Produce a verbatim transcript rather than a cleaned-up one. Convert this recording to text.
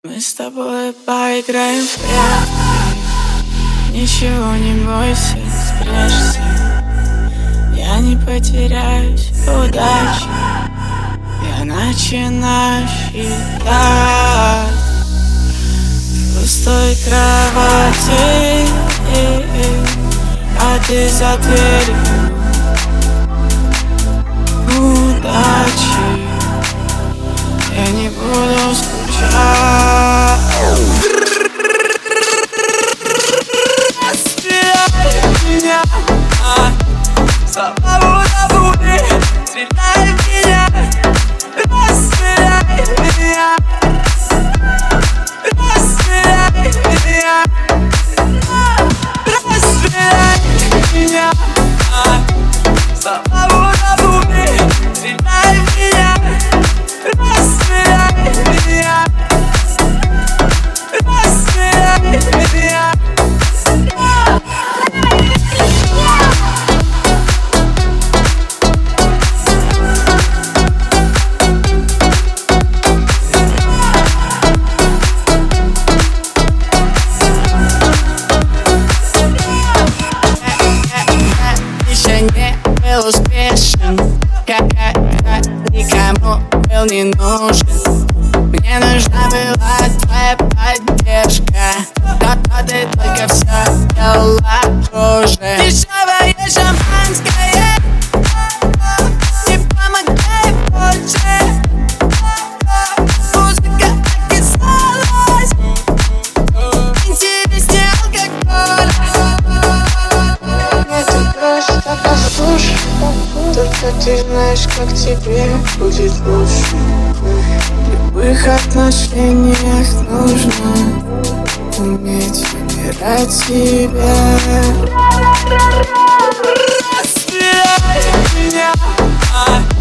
Мы с тобой поиграем в прятки. Ничего не бойся, спрячься. Я не потеряюсь, удачи. Я начинаю считать в пустой кровати, а ты за дверью. Удачи, я не буду скучать. Стреляй в меня, слава забуди. Стреляй в меня, расстреляй меня, расстреляй меня, расстреляй меня, слава забуди. Стреляй в меня, расстреляй меня, расстреляй меня. Еще не был успешен, когда никому был не нужен. Мне нужна была твоя поддержка, но ты только все делала хуже. Дешевое шампанское не помогает больше. Музыка окислалась, интереснее алкоголь. Нет, ты просто послушай, только ты знаешь, как тебе будет лучше. В любых отношениях нужно уметь выбирать себя. Стреляй в меня,